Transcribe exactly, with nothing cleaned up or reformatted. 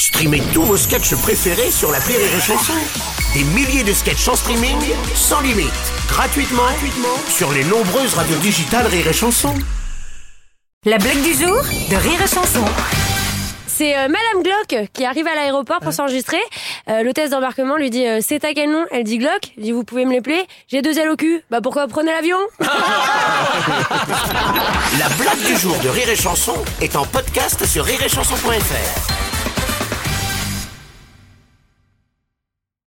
Streamez tous vos sketchs préférés sur l'appli Rire et Chanson. Des milliers de sketchs en streaming, sans limite, gratuitement, gratuitement sur les nombreuses radios digitales Rire et Chanson. La blague du jour de Rire et Chanson. C'est euh, Madame Glock qui arrive à l'aéroport pour s'enregistrer. Euh, L'hôtesse d'embarquement lui dit euh, « C'est à quel nom ?» Elle dit « Glock ». Elle dit « Vous pouvez me l'épeler ?»« J'ai deux ailes au cul. »« Bah pourquoi prenez l'avion ?» La blague du jour de Rire et Chanson est en podcast sur rire et chanson point f r.